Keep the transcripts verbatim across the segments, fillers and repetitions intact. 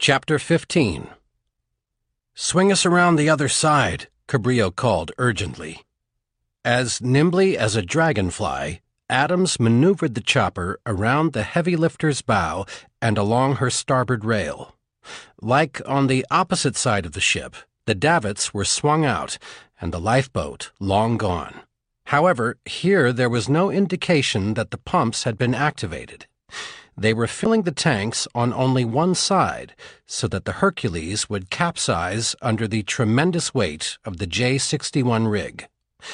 Chapter fifteen. "Swing us around the other side," Cabrillo called urgently. As nimbly as a dragonfly, Adams maneuvered the chopper around the heavy lifter's bow and along her starboard rail. Like on the opposite side of the ship, the davits were swung out and the lifeboat long gone. However, here there was no indication that the pumps had been activated. They were filling the tanks on only one side so that the Hercules would capsize under the tremendous weight of the J sixty-one rig.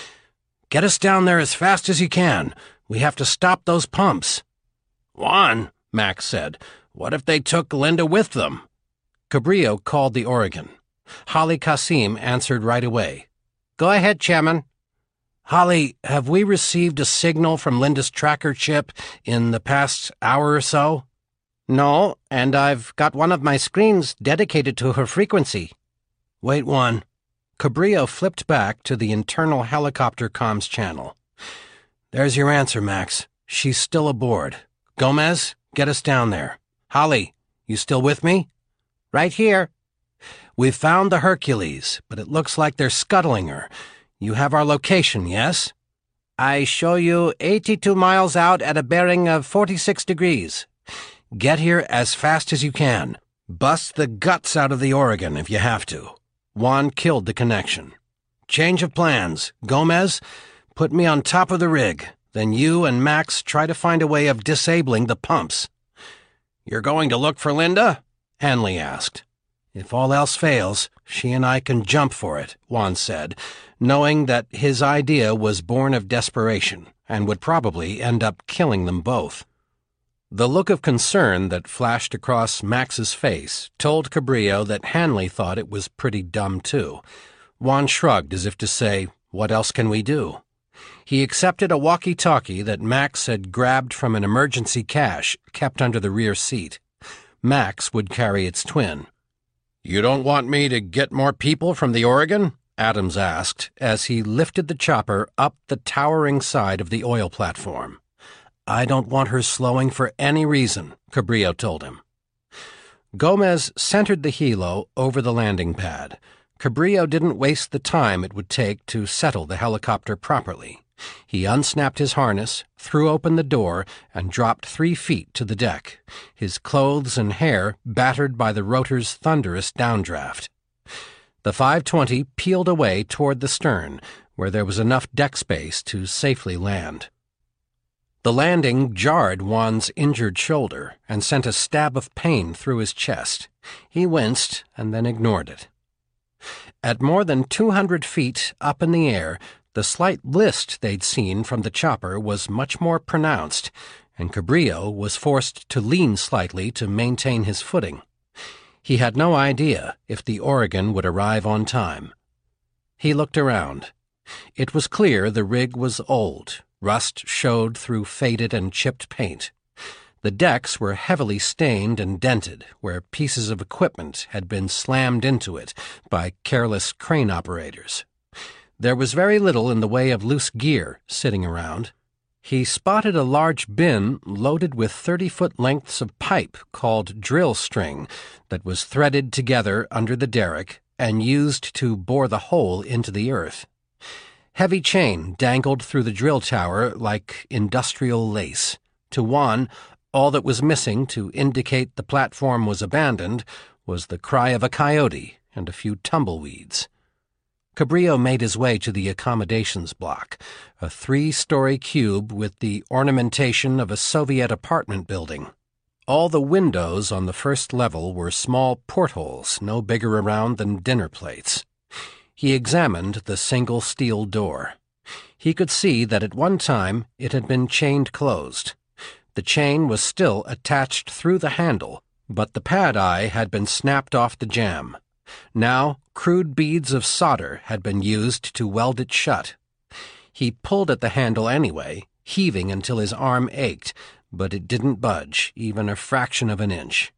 "Get us down there as fast as you can. We have to stop those pumps." "Juan," Max said, "what if they took Linda with them?" Cabrillo called the Oregon. Holly Cassim answered right away. "Go ahead, Chairman." "Holly, have we received a signal from Linda's tracker chip in the past hour or so?" "No, and I've got one of my screens dedicated to her frequency." "Wait one." Cabrillo flipped back to the internal helicopter comms channel. "There's your answer, Max. She's still aboard. Gomez, get us down there. Holly, you still with me?" "Right here." "We've found the Hercules, but it looks like they're scuttling her. You have our location, yes?" "I show you eighty-two miles out at a bearing of forty-six degrees. Get here as fast as you can. Bust the guts out of the Oregon if you have to." Juan killed the connection. "Change of plans. Gomez, put me on top of the rig. Then you and Max try to find a way of disabling the pumps." "You're going to look for Linda?" Hanley asked. "If all else fails, she and I can jump for it," Juan said, knowing that his idea was born of desperation and would probably end up killing them both. The look of concern that flashed across Max's face told Cabrillo that Hanley thought it was pretty dumb, too. Juan shrugged as if to say, "What else can we do?" He accepted a walkie-talkie that Max had grabbed from an emergency cache kept under the rear seat. Max would carry its twin. "You don't want me to get more people from the Oregon?" Adams asked as he lifted the chopper up the towering side of the oil platform. "I don't want her slowing for any reason," Cabrillo told him. Gomez centered the helo over the landing pad. Cabrillo didn't waste the time it would take to settle the helicopter properly. He unsnapped his harness, threw open the door, and dropped three feet to the deck, his clothes and hair battered by the rotor's thunderous downdraft. The five twenty peeled away toward the stern, where there was enough deck space to safely land. The landing jarred Juan's injured shoulder and sent a stab of pain through his chest. He winced and then ignored it. At more than two hundred feet up in the air, the slight list they'd seen from the chopper was much more pronounced, and Cabrillo was forced to lean slightly to maintain his footing. He had no idea if the Oregon would arrive on time. He looked around. It was clear the rig was old. Rust showed through faded and chipped paint. The decks were heavily stained and dented, where pieces of equipment had been slammed into it by careless crane operators. There was very little in the way of loose gear sitting around. He spotted a large bin loaded with thirty-foot lengths of pipe called drill string that was threaded together under the derrick and used to bore the hole into the earth. Heavy chain dangled through the drill tower like industrial lace. To Juan, all that was missing to indicate the platform was abandoned was the cry of a coyote and a few tumbleweeds. Cabrillo made his way to the accommodations block, a three-story cube with the ornamentation of a Soviet apartment building. All the windows on the first level were small portholes no bigger around than dinner plates. He examined the single steel door. He could see that at one time it had been chained closed. The chain was still attached through the handle, but the pad eye had been snapped off the jamb. Now, crude beads of solder had been used to weld it shut. He pulled at the handle anyway, heaving until his arm ached, but it didn't budge, even a fraction of an inch.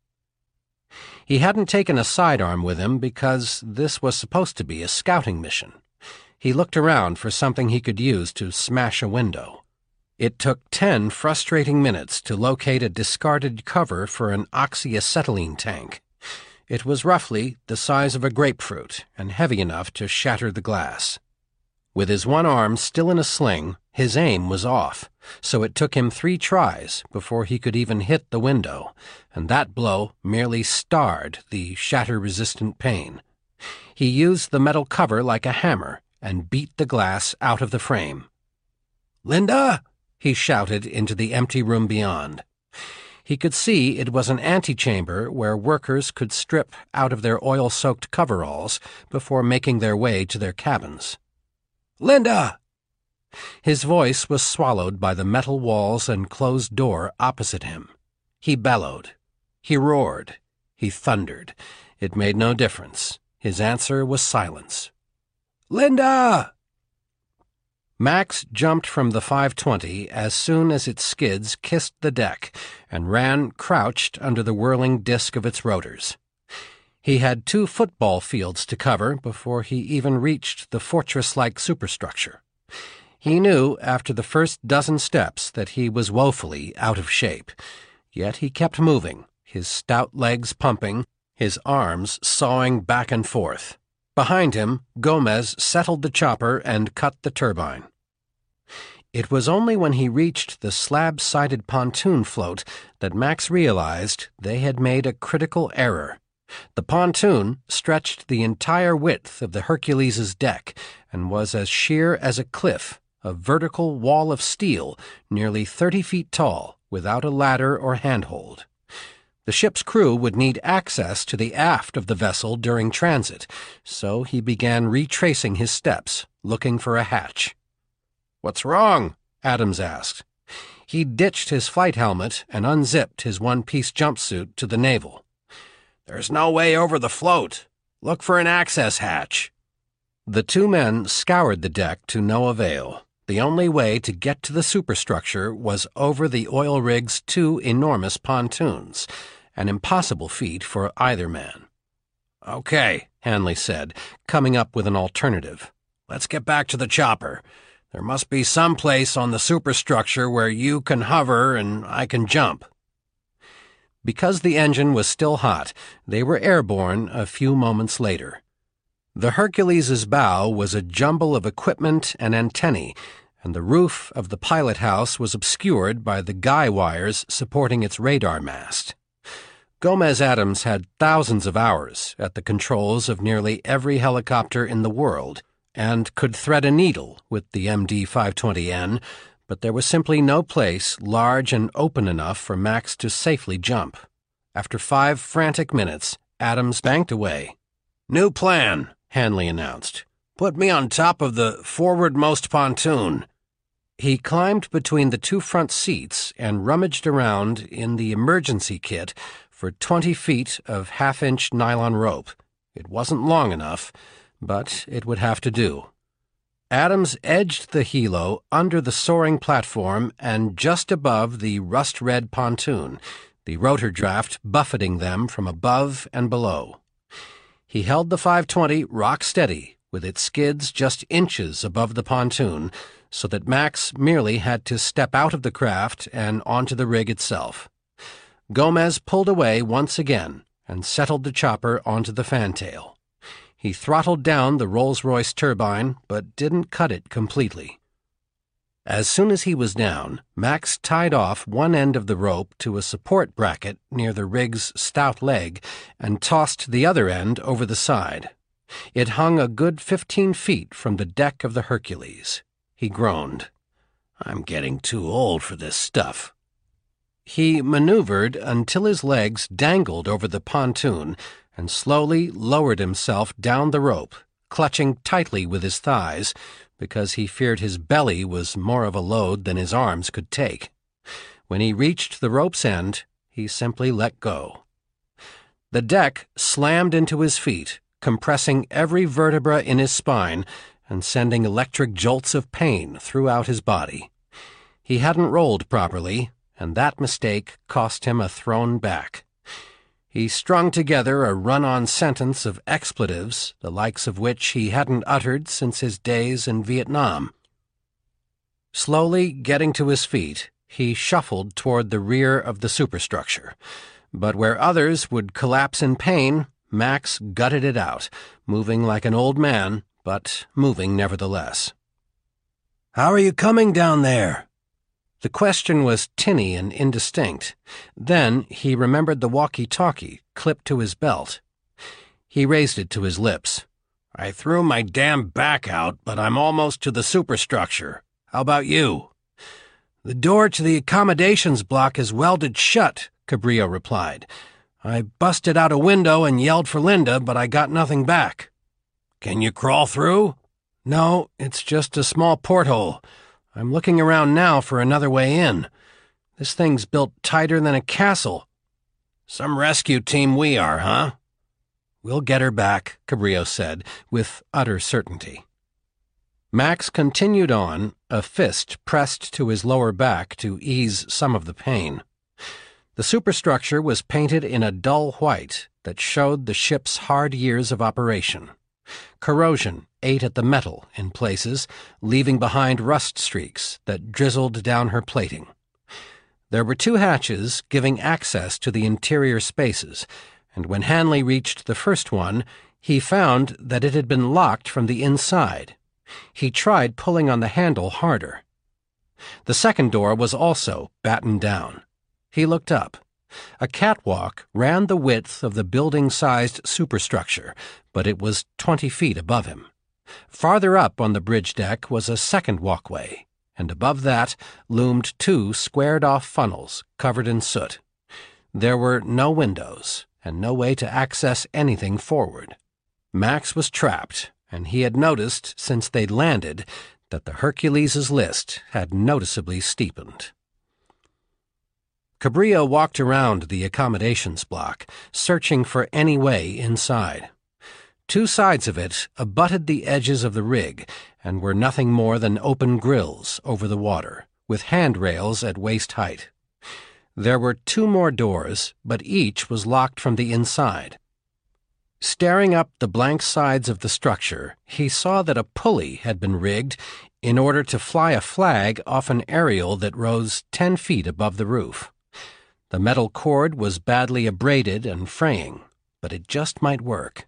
He hadn't taken a sidearm with him because this was supposed to be a scouting mission. He looked around for something he could use to smash a window. It took ten frustrating minutes to locate a discarded cover for an oxyacetylene tank. It was roughly the size of a grapefruit and heavy enough to shatter the glass. With his one arm still in a sling, his aim was off, so it took him three tries before he could even hit the window, and that blow merely starred the shatter-resistant pane. He used the metal cover like a hammer and beat the glass out of the frame. "Linda!" he shouted into the empty room beyond. He could see it was an antechamber where workers could strip out of their oil-soaked coveralls before making their way to their cabins. "Linda!" His voice was swallowed by the metal walls and closed door opposite him. He bellowed. He roared. He thundered. It made no difference. His answer was silence. "Linda!" Max jumped from the five twenty as soon as its skids kissed the deck and ran crouched under the whirling disk of its rotors. He had two football fields to cover before he even reached the fortress-like superstructure. He knew after the first dozen steps that he was woefully out of shape, yet he kept moving, his stout legs pumping, his arms sawing back and forth. Behind him, Gomez settled the chopper and cut the turbine. It was only when he reached the slab-sided pontoon float that Max realized they had made a critical error. The pontoon stretched the entire width of the Hercules's deck and was as sheer as a cliff, a vertical wall of steel nearly thirty feet tall, without a ladder or handhold. The ship's crew would need access to the aft of the vessel during transit, so he began retracing his steps, looking for a hatch. "What's wrong?" Adams asked. He ditched his flight helmet and unzipped his one-piece jumpsuit to the navel. "There's no way over the float. Look for an access hatch." The two men scoured the deck to no avail. The only way to get to the superstructure was over the oil rig's two enormous pontoons, an impossible feat for either man. "Okay," Hanley said, coming up with an alternative. "Let's get back to the chopper. There must be some place on the superstructure where you can hover and I can jump." Because the engine was still hot, they were airborne a few moments later. The Hercules's bow was a jumble of equipment and antennae, and the roof of the pilot house was obscured by the guy wires supporting its radar mast. Gomez Adams had thousands of hours at the controls of nearly every helicopter in the world and could thread a needle with the M D five twenty N, but there was simply no place large and open enough for Max to safely jump. After five frantic minutes, Adams banked away. "New plan," Hanley announced. "Put me on top of the forwardmost pontoon." He climbed between the two front seats and rummaged around in the emergency kit for twenty feet of half-inch nylon rope. It wasn't long enough, but it would have to do. Adams edged the helo under the soaring platform and just above the rust-red pontoon, the rotor draft buffeting them from above and below. He held the five twenty rock steady, with its skids just inches above the pontoon, so that Max merely had to step out of the craft and onto the rig itself. Gomez pulled away once again and settled the chopper onto the fantail. He throttled down the Rolls-Royce turbine, but didn't cut it completely. As soon as he was down, Max tied off one end of the rope to a support bracket near the rig's stout leg and tossed the other end over the side. It hung a good fifteen feet from the deck of the Hercules. He groaned. "I'm getting too old for this stuff." He maneuvered until his legs dangled over the pontoon and slowly lowered himself down the rope, clutching tightly with his thighs because he feared his belly was more of a load than his arms could take. When he reached the rope's end, he simply let go. The deck slammed into his feet, compressing every vertebra in his spine and sending electric jolts of pain throughout his body. He hadn't rolled properly, and that mistake cost him a thrown back. He strung together a run-on sentence of expletives, the likes of which he hadn't uttered since his days in Vietnam. Slowly getting to his feet, he shuffled toward the rear of the superstructure. But where others would collapse in pain, Max gutted it out, moving like an old man, but moving nevertheless. "How are you coming down there?" The question was tinny and indistinct. Then he remembered the walkie-talkie clipped to his belt. He raised it to his lips. "I threw my damn back out, but I'm almost to the superstructure. How about you?" "The door to the accommodations block is welded shut," Cabrillo replied. "I busted out a window and yelled for Linda, but I got nothing back." "Can you crawl through?" "No, it's just a small porthole. I'm looking around now for another way in. This thing's built tighter than a castle." "Some rescue team we are, huh?" "We'll get her back," Cabrillo said, with utter certainty. Max continued on, a fist pressed to his lower back to ease some of the pain. The superstructure was painted in a dull white that showed the ship's hard years of operation. Corrosion ate at the metal in places, leaving behind rust streaks that drizzled down her plating. There were two hatches giving access to the interior spaces, and when Hanley reached the first one, he found that it had been locked from the inside. He tried pulling on the handle harder. The second door was also battened down. He looked up. A catwalk ran the width of the building-sized superstructure, but it was twenty feet above him. Farther up on the bridge deck was a second walkway, and above that loomed two squared-off funnels covered in soot. There were no windows, and no way to access anything forward. Max was trapped, and he had noticed since they'd landed that the Hercules's list had noticeably steepened. Cabrillo walked around the accommodations block, searching for any way inside. Two sides of it abutted the edges of the rig and were nothing more than open grills over the water, with handrails at waist height. There were two more doors, but each was locked from the inside. Staring up the blank sides of the structure, he saw that a pulley had been rigged in order to fly a flag off an aerial that rose ten feet above the roof. The metal cord was badly abraded and fraying, but it just might work.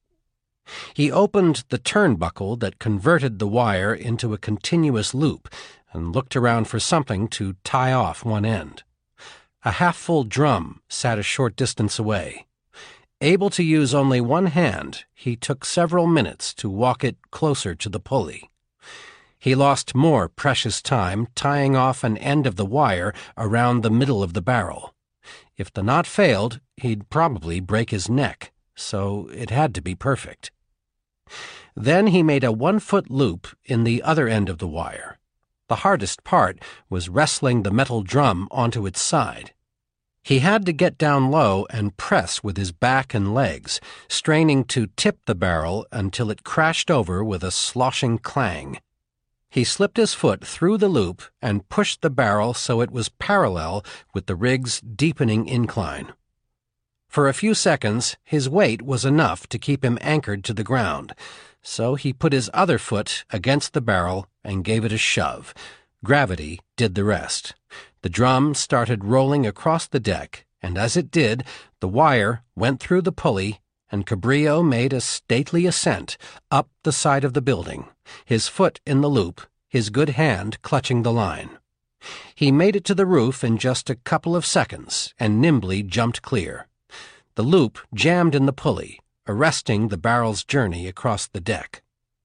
He opened the turnbuckle that converted the wire into a continuous loop and looked around for something to tie off one end. A half-full drum sat a short distance away. Able to use only one hand, he took several minutes to walk it closer to the pulley. He lost more precious time tying off an end of the wire around the middle of the barrel. If the knot failed, he'd probably break his neck, so it had to be perfect. Then he made a one-foot loop in the other end of the wire. The hardest part was wrestling the metal drum onto its side. He had to get down low and press with his back and legs, straining to tip the barrel until it crashed over with a sloshing clang. He slipped his foot through the loop and pushed the barrel so it was parallel with the rig's deepening incline. For a few seconds, his weight was enough to keep him anchored to the ground, so he put his other foot against the barrel and gave it a shove. Gravity did the rest. The drum started rolling across the deck, and as it did, the wire went through the pulley, and Cabrillo made a stately ascent up the side of the building, his foot in the loop, his good hand clutching the line. He made it to the roof in just a couple of seconds and nimbly jumped clear. The loop jammed in the pulley, arresting the barrel's journey across the deck.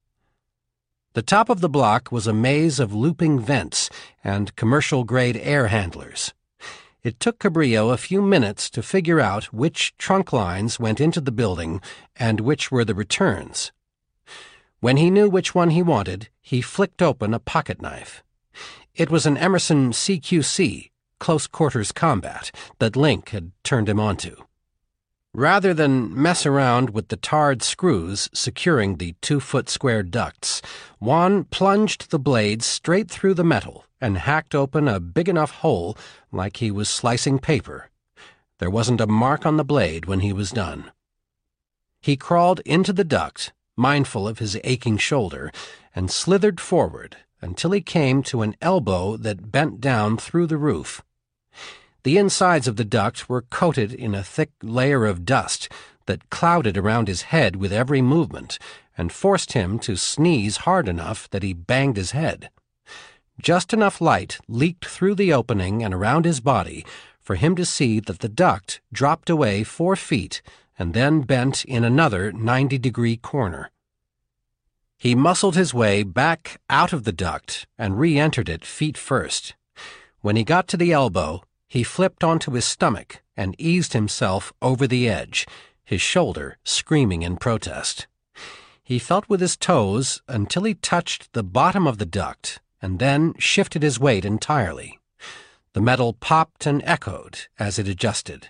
The top of the block was a maze of looping vents and commercial-grade air handlers. It took Cabrillo a few minutes to figure out which trunk lines went into the building and which were the returns. When he knew which one he wanted, he flicked open a pocket knife. It was an Emerson C Q C, Close Quarters Combat, that Link had turned him onto. Rather than mess around with the tarred screws securing the two-foot square ducts, Juan plunged the blade straight through the metal and hacked open a big enough hole like he was slicing paper. There wasn't a mark on the blade when he was done. He crawled into the duct, mindful of his aching shoulder, and slithered forward until he came to an elbow that bent down through the roof. The insides of the duct were coated in a thick layer of dust, that clouded around his head with every movement and forced him to sneeze hard enough that he banged his head. Just enough light leaked through the opening and around his body for him to see that the duct dropped away four feet and then bent in another ninety-degree corner. He muscled his way back out of the duct and re-entered it feet first. When he got to the elbow, he flipped onto his stomach and eased himself over the edge, his shoulder screaming in protest. He felt with his toes until he touched the bottom of the duct and then shifted his weight entirely. The metal popped and echoed as it adjusted.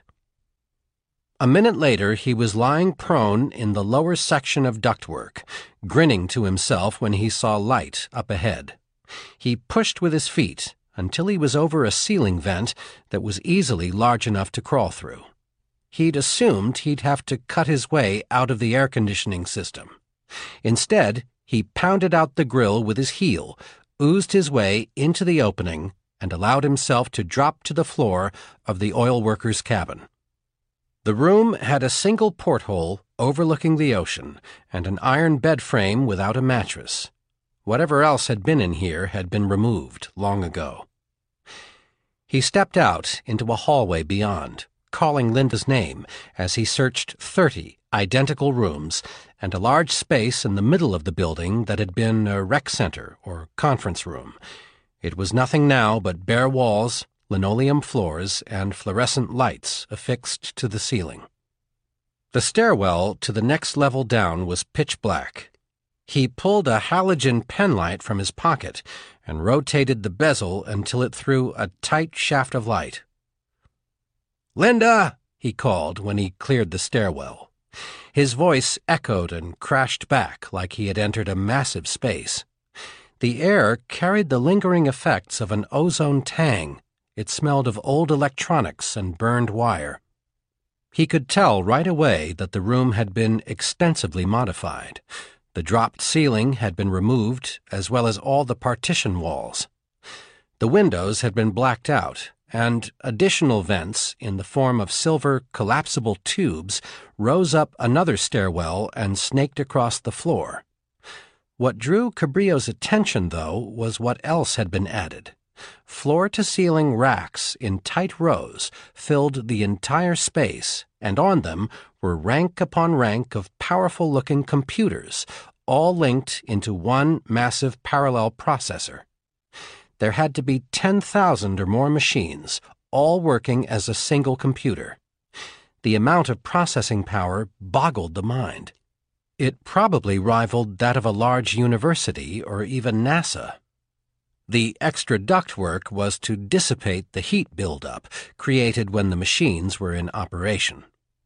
A minute later, he was lying prone in the lower section of ductwork, grinning to himself when he saw light up ahead. He pushed with his feet until he was over a ceiling vent that was easily large enough to crawl through. He'd assumed he'd have to cut his way out of the air conditioning system. Instead, he pounded out the grill with his heel, oozed his way into the opening, and allowed himself to drop to the floor of the oil worker's cabin. The room had a single porthole overlooking the ocean and an iron bed frame without a mattress. Whatever else had been in here had been removed long ago. He stepped out into a hallway beyond, calling Linda's name as he searched thirty identical rooms and a large space in the middle of the building that had been a rec center or conference room. It was nothing now but bare walls, linoleum floors, and fluorescent lights affixed to the ceiling. The stairwell to the next level down was pitch black. He pulled a halogen penlight from his pocket and rotated the bezel until it threw a tight shaft of light. "Linda!" he called when he cleared the stairwell. His voice echoed and crashed back like he had entered a massive space. The air carried the lingering effects of an ozone tang. It smelled of old electronics and burned wire. He could tell right away that the room had been extensively modified. The dropped ceiling had been removed, as well as all the partition walls. The windows had been blacked out, and additional vents in the form of silver collapsible tubes rose up another stairwell and snaked across the floor. What drew Cabrillo's attention, though, was what else had been added. Floor-to-ceiling racks in tight rows filled the entire space, and on them were rank upon rank of powerful-looking computers, all linked into one massive parallel processor. There had to be ten thousand or more machines, all working as a single computer. The amount of processing power boggled the mind. It probably rivaled that of a large university or even NASA. The extra ductwork was to dissipate the heat buildup created when the machines were in operation.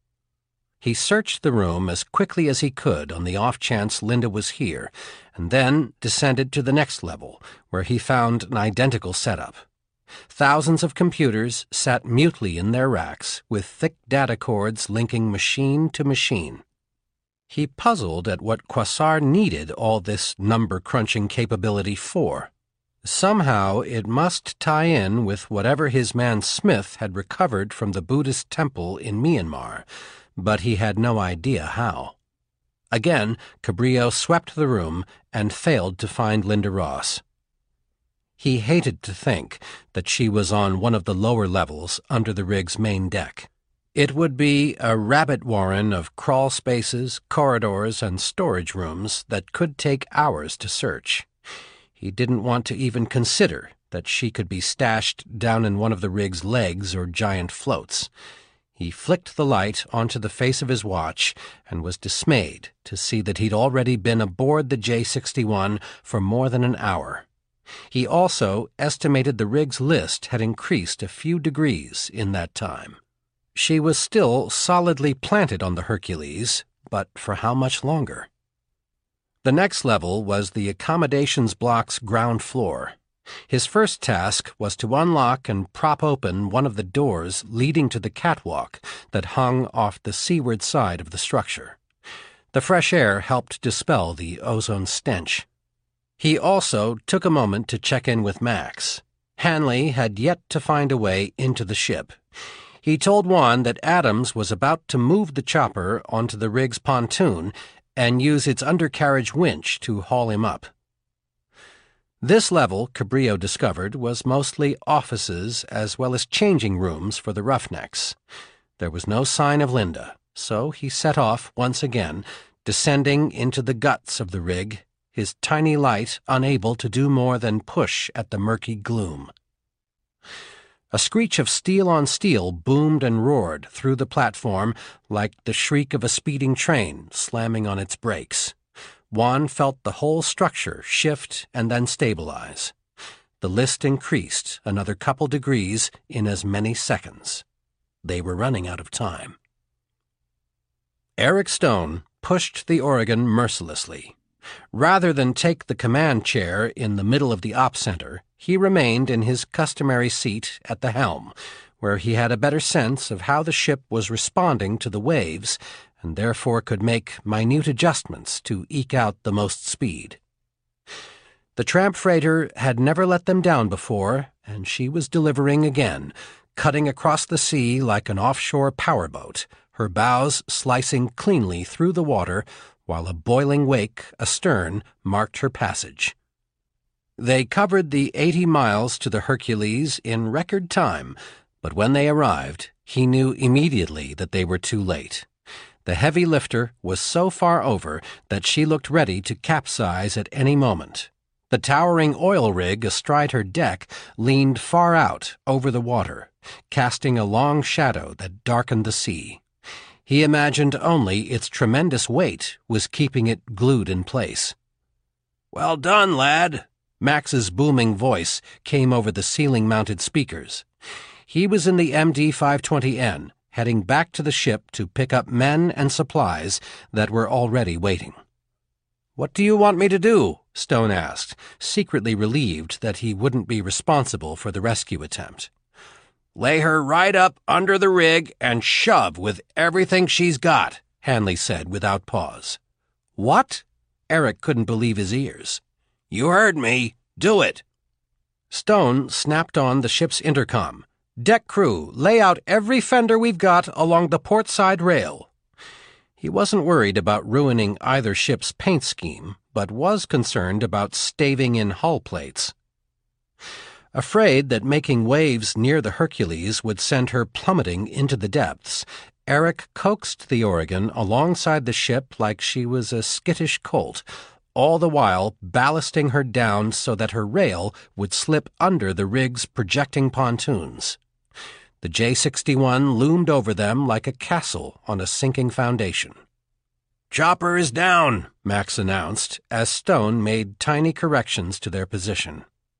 He searched the room as quickly as he could on the off chance Linda was here, and then descended to the next level, where he found an identical setup. Thousands of computers sat mutely in their racks, with thick data cords linking machine to machine. He puzzled at what Quasar needed all this number-crunching capability for. Somehow it must tie in with whatever his man Smith had recovered from the Buddhist temple in Myanmar, but he had no idea how. Again, Cabrillo swept the room and failed to find Linda Ross. He hated to think that she was on one of the lower levels under the rig's main deck. It would be a rabbit warren of crawl spaces, corridors, and storage rooms that could take hours to search. He didn't want to even consider that she could be stashed down in one of the rig's legs or giant floats. He flicked the light onto the face of his watch and was dismayed to see that he'd already been aboard the J sixty-one for more than an hour. He also estimated the rig's list had increased a few degrees in that time. She was still solidly planted on the Hercules, but for how much longer? The next level was the accommodations block's ground floor. His first task was to unlock and prop open one of the doors leading to the catwalk that hung off the seaward side of the structure. The fresh air helped dispel the ozone stench. He also took a moment to check in with Max. Hanley had yet to find a way into the ship. He told Juan that Adams was about to move the chopper onto the rig's pontoon and use its undercarriage winch to haul him up. This level, Cabrillo discovered, was mostly offices as well as changing rooms for the roughnecks. There was no sign of Linda, so he set off once again, descending into the guts of the rig, his tiny light unable to do more than push at the murky gloom. A screech of steel on steel boomed and roared through the platform like the shriek of a speeding train slamming on its brakes. Juan felt the whole structure shift and then stabilize. The list increased another couple degrees in as many seconds. They were running out of time. Eric Stone pushed the Oregon mercilessly. Rather than take the command chair in the middle of the op center, he remained in his customary seat at the helm, where he had a better sense of how the ship was responding to the waves and therefore could make minute adjustments to eke out the most speed. The tramp freighter had never let them down before, and she was delivering again, cutting across the sea like an offshore powerboat, her bows slicing cleanly through the water while a boiling wake astern marked her passage. They covered the eighty miles to the Hercules in record time, but when they arrived, he knew immediately that they were too late. The heavy lifter was so far over that she looked ready to capsize at any moment. The towering oil rig astride her deck leaned far out over the water, casting a long shadow that darkened the sea. He imagined only its tremendous weight was keeping it glued in place. "Well done, lad," Max's booming voice came over the ceiling-mounted speakers. He was in the M D five twenty N, heading back to the ship to pick up men and supplies that were already waiting. "What do you want me to do?" Stone asked, secretly relieved that he wouldn't be responsible for the rescue attempt. "Lay her right up under the rig and shove with everything she's got," Hanley said without pause. "What?" Eric couldn't believe his ears. "You heard me. Do it." Stone snapped on the ship's intercom. "Deck crew, lay out every fender we've got along the port side rail." He wasn't worried about ruining either ship's paint scheme, but was concerned about staving in hull plates. Afraid that making waves near the Hercules would send her plummeting into the depths, Eric coaxed the Oregon alongside the ship like she was a skittish colt, all the while ballasting her down so that her rail would slip under the rig's projecting pontoons. The J sixty-one loomed over them like a castle on a sinking foundation. "Chopper is down," Max announced, as Stone made tiny corrections to their position.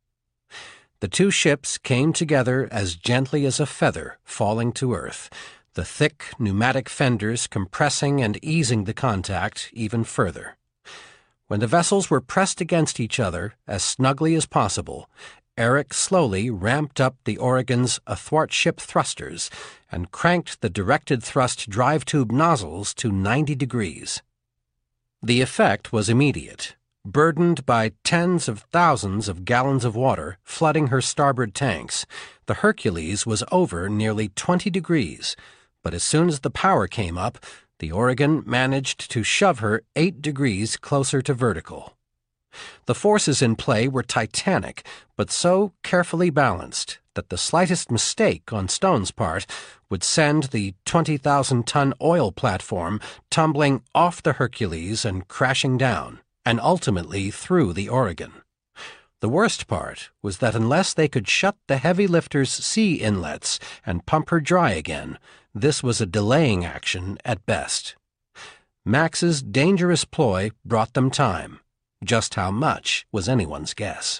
The two ships came together as gently as a feather falling to earth, the thick pneumatic fenders compressing and easing the contact even further. When the vessels were pressed against each other as snugly as possible, Eric slowly ramped up the Oregon's athwart-ship thrusters and cranked the directed thrust drive tube nozzles to ninety degrees. The effect was immediate. Burdened by tens of thousands of gallons of water flooding her starboard tanks, the Hercules was over nearly twenty degrees, but as soon as the power came up, the Oregon managed to shove her eight degrees closer to vertical. The forces in play were titanic, but so carefully balanced that the slightest mistake on Stone's part would send the twenty thousand ton oil platform tumbling off the Hercules and crashing down, and ultimately through the Oregon. The worst part was that unless they could shut the heavy lifter's sea inlets and pump her dry again, this was a delaying action at best. Max's dangerous ploy brought them time. Just how much was anyone's guess.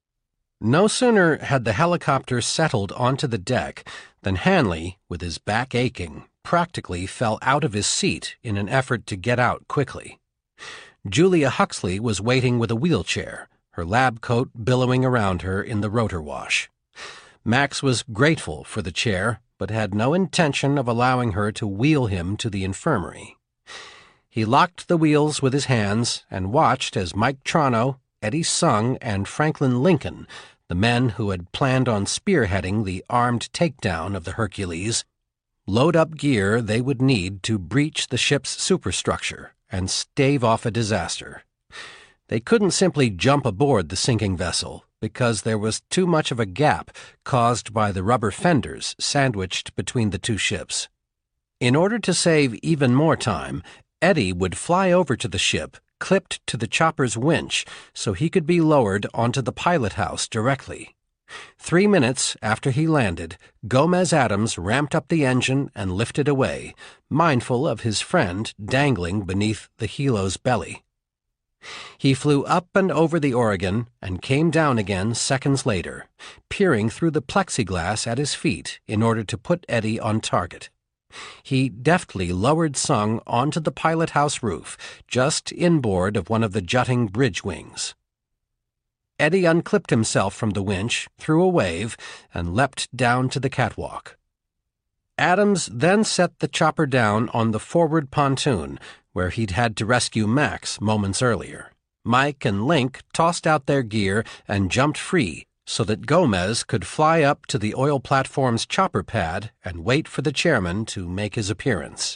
No sooner had the helicopter settled onto the deck than Hanley, with his back aching, practically fell out of his seat in an effort to get out quickly. Julia Huxley was waiting with a wheelchair, her lab coat billowing around her in the rotor wash. Max was grateful for the chair, but had no intention of allowing her to wheel him to the infirmary. He locked the wheels with his hands and watched as Mike Trono, Eddie Sung, and Franklin Lincoln, the men who had planned on spearheading the armed takedown of the Hercules, load up gear they would need to breach the ship's superstructure and stave off a disaster. They couldn't simply jump aboard the sinking vessel because there was too much of a gap caused by the rubber fenders sandwiched between the two ships. In order to save even more time, Eddie would fly over to the ship, clipped to the chopper's winch, so he could be lowered onto the pilot house directly. Three minutes after he landed, Gomez Addams ramped up the engine and lifted away, mindful of his friend dangling beneath the helo's belly. He flew up and over the Oregon and came down again seconds later, peering through the plexiglass at his feet in order to put Eddie on target. He deftly lowered Sung onto the pilot house roof, just inboard of one of the jutting bridge wings. Eddie unclipped himself from the winch, threw a wave, and leapt down to the catwalk. Addams then set the chopper down on the forward pontoon, where he'd had to rescue Max moments earlier. Mike and Link tossed out their gear and jumped free, so that Gomez could fly up to the oil platform's chopper pad and wait for the chairman to make his appearance.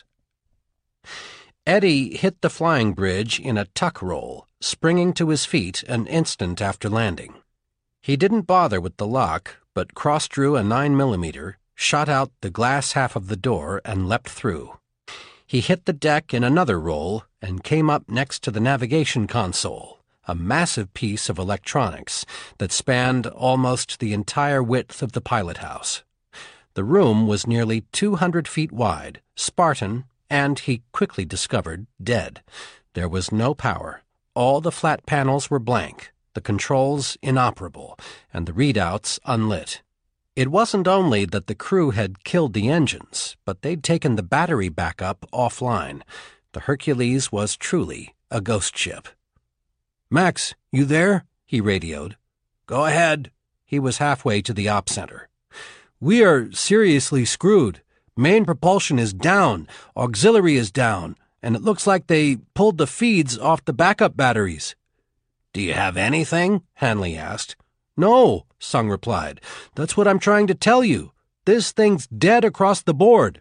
Eddie hit the flying bridge in a tuck roll, springing to his feet an instant after landing. He didn't bother with the lock, but cross-drew a nine millimeter, shot out the glass half of the door, and leapt through. He hit the deck in another roll and came up next to the navigation console, a massive piece of electronics that spanned almost the entire width of the pilot house. The room was nearly two hundred feet wide, Spartan, and, he quickly discovered, dead. There was no power. All the flat panels were blank, the controls inoperable, and the readouts unlit. It wasn't only that the crew had killed the engines, but they'd taken the battery backup offline. The Hercules was truly a ghost ship. "Max, you there?" he radioed. "Go ahead." He was halfway to the op center. "We are seriously screwed. Main propulsion is down, auxiliary is down, and it looks like they pulled the feeds off the backup batteries." "Do you have anything?" Hanley asked. "No," Sung replied. "That's what I'm trying to tell you. This thing's dead across the board."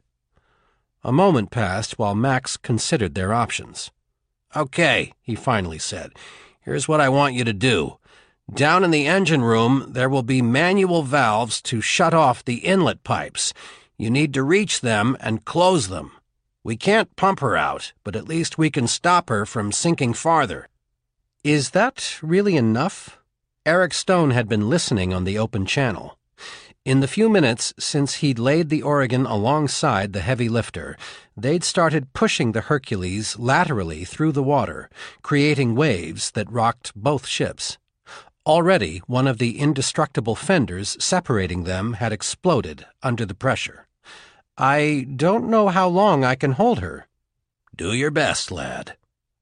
A moment passed while Max considered their options. "Okay," he finally said. "Here's what I want you to do. Down in the engine room, there will be manual valves to shut off the inlet pipes. You need to reach them and close them. We can't pump her out, but at least we can stop her from sinking farther." "Is that really enough?" Eric Stone had been listening on the open channel. In the few minutes since he'd laid the Oregon alongside the heavy lifter, they'd started pushing the Hercules laterally through the water, creating waves that rocked both ships. Already, one of the indestructible fenders separating them had exploded under the pressure. "I don't know how long I can hold her." "Do your best, lad."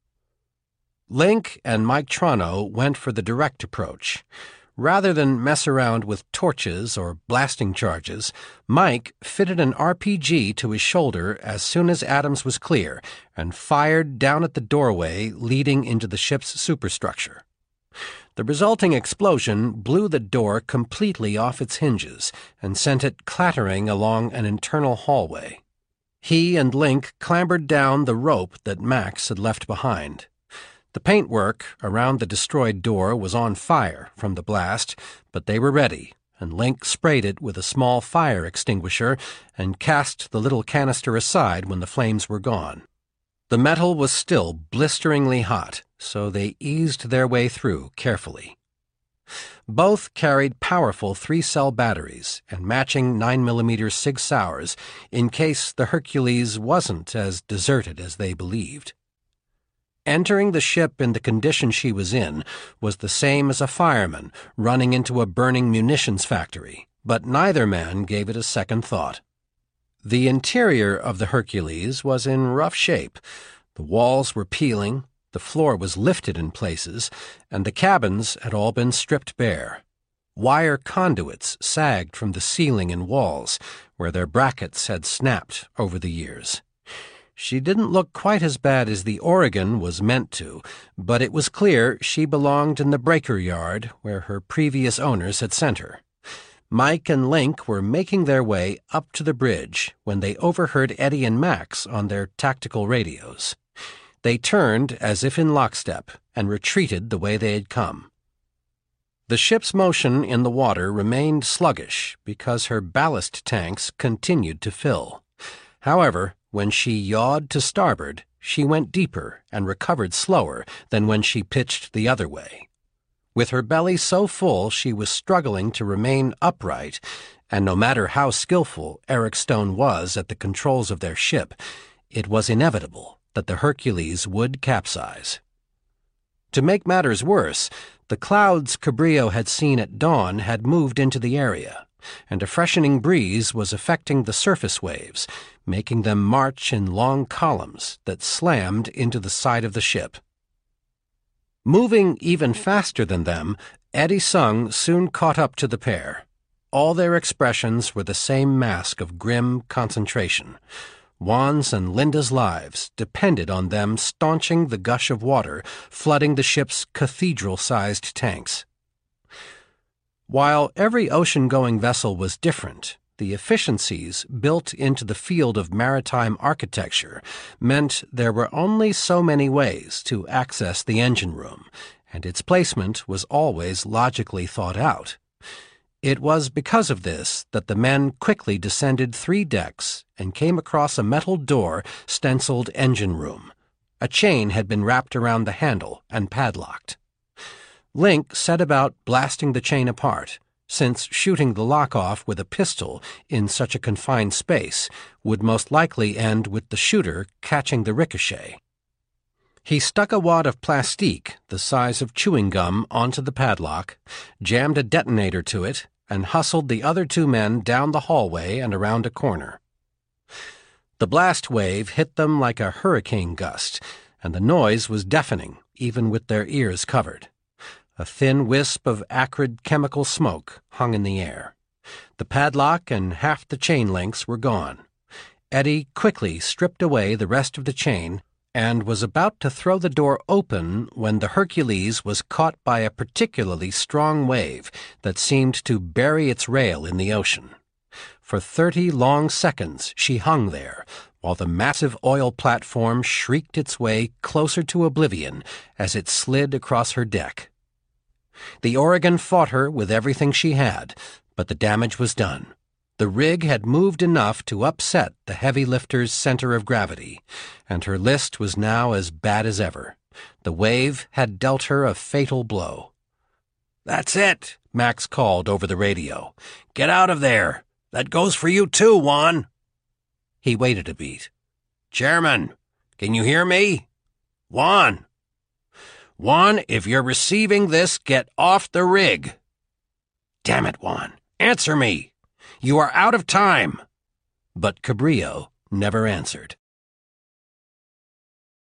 Link and Mike Trono went for the direct approach. Rather than mess around with torches or blasting charges, Mike fitted an R P G to his shoulder as soon as Addams was clear and fired down at the doorway leading into the ship's superstructure. The resulting explosion blew the door completely off its hinges and sent it clattering along an internal hallway. He and Link clambered down the rope that Max had left behind. The paintwork around the destroyed door was on fire from the blast, but they were ready, and Link sprayed it with a small fire extinguisher and cast the little canister aside when the flames were gone. The metal was still blisteringly hot, so they eased their way through carefully. Both carried powerful three-cell batteries and matching nine millimeter Sig Sauers in case the Hercules wasn't as deserted as they believed. Entering the ship in the condition she was in was the same as a fireman running into a burning munitions factory, but neither man gave it a second thought. The interior of the Hercules was in rough shape. The walls were peeling, the floor was lifted in places, and the cabins had all been stripped bare. Wire conduits sagged from the ceiling and walls, where their brackets had snapped over the years. She didn't look quite as bad as the Oregon was meant to, but it was clear she belonged in the breaker yard where her previous owners had sent her. Mike and Link were making their way up to the bridge when they overheard Eddie and Max on their tactical radios. They turned as if in lockstep and retreated the way they had come. The ship's motion in the water remained sluggish because her ballast tanks continued to fill. However, when she yawed to starboard, she went deeper and recovered slower than when she pitched the other way. With her belly so full she was struggling to remain upright, and no matter how skillful Eric Stone was at the controls of their ship, it was inevitable that the Hercules would capsize. To make matters worse, the clouds Cabrillo had seen at dawn had moved into the area, and a freshening breeze was affecting the surface waves, making them march in long columns that slammed into the side of the ship. Moving even faster than them, Eddie Sung soon caught up to the pair. All their expressions were the same mask of grim concentration. Juan's and Linda's lives depended on them staunching the gush of water flooding the ship's cathedral-sized tanks. While every ocean-going vessel was different, the efficiencies built into the field of maritime architecture meant there were only so many ways to access the engine room, and its placement was always logically thought out. It was because of this that the men quickly descended three decks and came across a metal door stenciled engine room. A chain had been wrapped around the handle and padlocked. Link set about blasting the chain apart, since shooting the lock off with a pistol in such a confined space would most likely end with the shooter catching the ricochet. He stuck a wad of plastique the size of chewing gum onto the padlock, jammed a detonator to it, and hustled the other two men down the hallway and around a corner. The blast wave hit them like a hurricane gust, and the noise was deafening, even with their ears covered. A thin wisp of acrid chemical smoke hung in the air. The padlock and half the chain links were gone. Eddie quickly stripped away the rest of the chain and was about to throw the door open when the Hercules was caught by a particularly strong wave that seemed to bury its rail in the ocean. For thirty long seconds she hung there, while the massive oil platform shrieked its way closer to oblivion as it slid across her deck. The Oregon fought her with everything she had, but the damage was done. The rig had moved enough to upset the heavy lifter's center of gravity, and her list was now as bad as ever. The wave had dealt her a fatal blow. "That's it," Max called over the radio. "Get out of there. That goes for you too, Juan." He waited a beat. "Chairman, can you hear me? Juan? Juan, if you're receiving this, get off the rig." "Damn it, Juan. Answer me. You are out of time." But Cabrillo never answered.